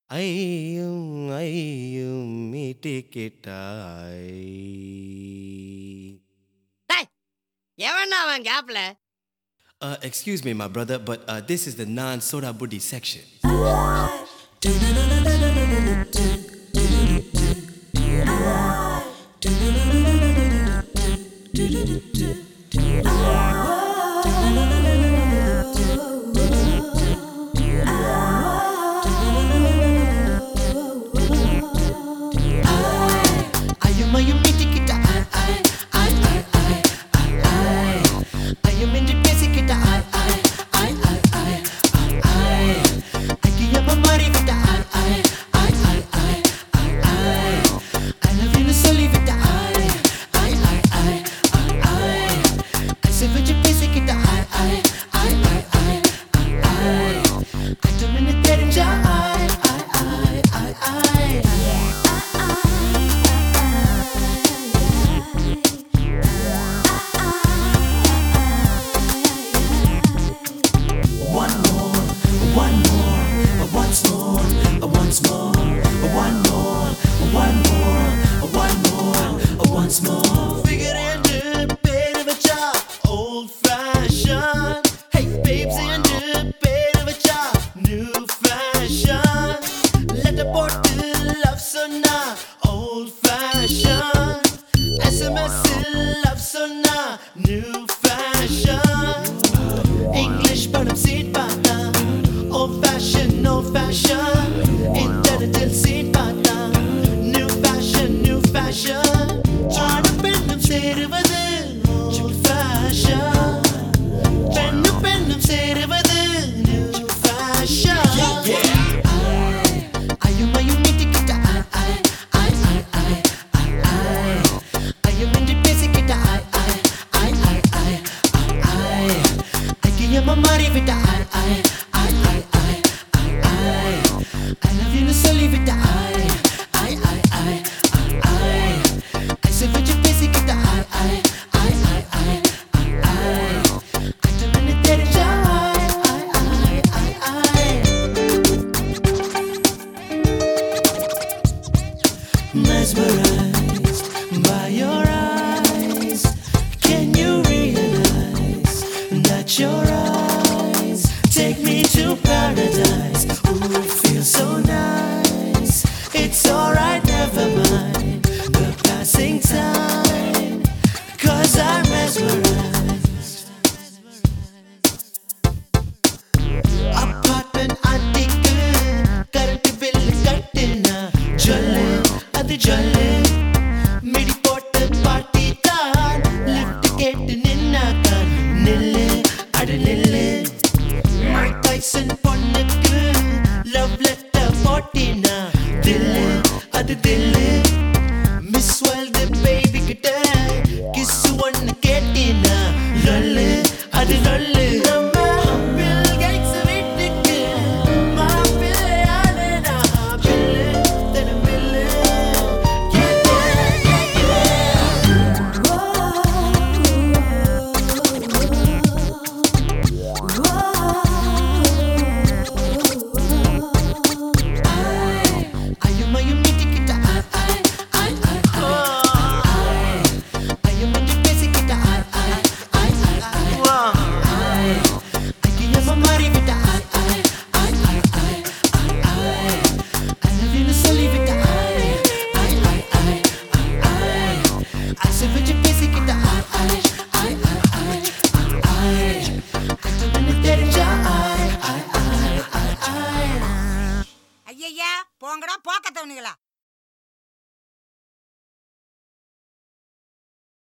ஐயும் ஐயும் மீட்டிக்கிட்டாய். டேய் எவன்டா அவன் கேப்ல? Excuse me, my brother, but this is the non-soda booty section. ஐயும் மீட்டிக்கிட்ட ஐயம் என்று பேசிக்கிட்ட ஐயப்ப மாறிவிட்ட I love you சொல்லிவிட்ட ஐசை வச்சு பேசிக்கிட்ட ஐட்டம் என்ன தெரிஞ்சா once more. Figure into bed of a job, old fashion. Hey, babes into bed of a job, new fashion. Let the bottle love sonna, old fashion. SMS love sonna, new fashion. English panam seat pata, old fashion, old fashion. Internet seat pata, new fashion, new fashion. சேருவது old fashion. பெண்ணும் பெண்ணும் சேருவது new fashion. ஐயும் ஐயும் மீட்டிக்கிட்ட ஐயம் என்று பேசிக்கிட்ட ஐக்கியமா மாறிவிட்ட I love you சொல்லிவிட்ட ஐசை வச்சு பேசிக்கிட்ட mesmerized by your eyes. Can you realize that your eyes take me to paradise? Ooh, it feels so nice. It's alright, never mind the passing time, 'cause I'm mesmerized. Apartment antique, current bill kattina, jolly அது ஜொல்லு midi போட்டு பாட்டி தான் lift கேட்டு நின்னாக்கான் நில்லு அடு நில்லு Mike Tyson பொண்ணுக்கு love letter போட்டினா தில்லு அது தில்லு மிஸ் வேர்ல்டு பேபி கிட்ட கிஸ் ஒன்னு கேட்டினா லொல்லு அது லொல்லு பில் கேட்ஸ் வீட்டுக்கு மாப்பிள்ளையானே நான் பில்லு தன பில்லு ஐயும் ஐயும் மீட்டிக்கிட்ட ஐயம் என்று பேசிக்கிட்ட ஐக்கியமா மாறிவிட்ட I love you சொல்லிவிட்ட ஐசை வச்சு பேசிக்கிட்ட ஐட்டம் என்ன தெரிஞ்சா ஐயய்யா போங்கடா போக்கத்தவனுங்களா.